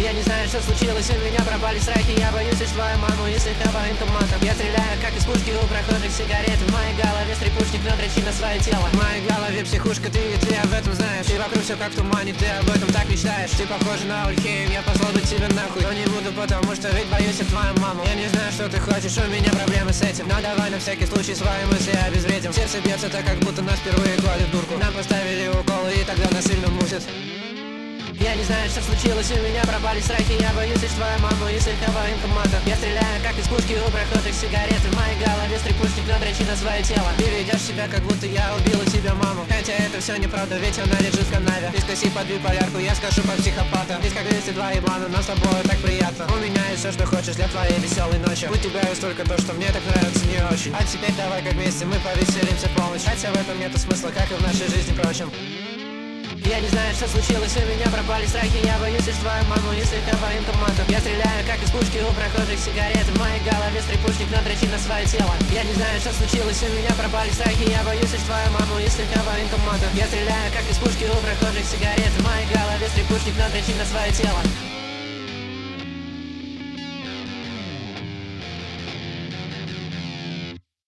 Я не знаю, что случилось, у меня пропали страхи. Я боюсь лишь твою маму и слегка военкоматом. Я стреляю, как из пушки у прохожих сигареты. В моей голове стрипушник, но дрочит на свое тело. В моей голове психушка, ты об этом знаешь. И вокруг все как в тумане, ты об этом так мечтаешь. Ты похожа на Ульхеем, я послал бы тебя нахуй. Но не буду, потому что ведь боюсь я твою маму. Я не знаю, что ты хочешь, у меня проблемы с этим. Но давай на всякий случай свои мысли обезвредим. Сердце бьется так, как будто нас впервые клали в дурку. Нам поставили уколы и тогда нас сильно мутит. Я не знаю, что случилось, у меня пропали страхи. Я боюсь лишь твою маму и слегка военкоматом. Я стреляю, как из пушки у прохожих сигареты. В моей голове стрипушник, но дрочит на свое тело. Ты ведешь себя, как будто я убила тебя маму. Хотя это все неправда, ведь она лежит в канаве. Ты скоси под биполярку, я скажу под психопата. Здесь как 202 еблана, но с тобой так приятно. У меня есть все, что хочешь для твоей веселой ночи. У тебя есть только то, что мне так нравится не очень. А теперь давай как вместе мы повеселимся полночь. Хотя в этом нету смысла, как и в нашей жизни прочим. Я не знаю, что случилось, у меня пропали страхи. Я боюсь лишь твою маму и слегка военкоматом. Я стреляю, как из пушки у прохожих сигареты. В моей голове стрипушник, но дрочит на свое тело. Я не знаю, что случилось, у меня пропали страхи. Я боюсь лишь твою маму и слегка военкоматом. Я стреляю, как из пушки у прохожих сигареты. В моей голове стрипушник, но дрочит на свое тело.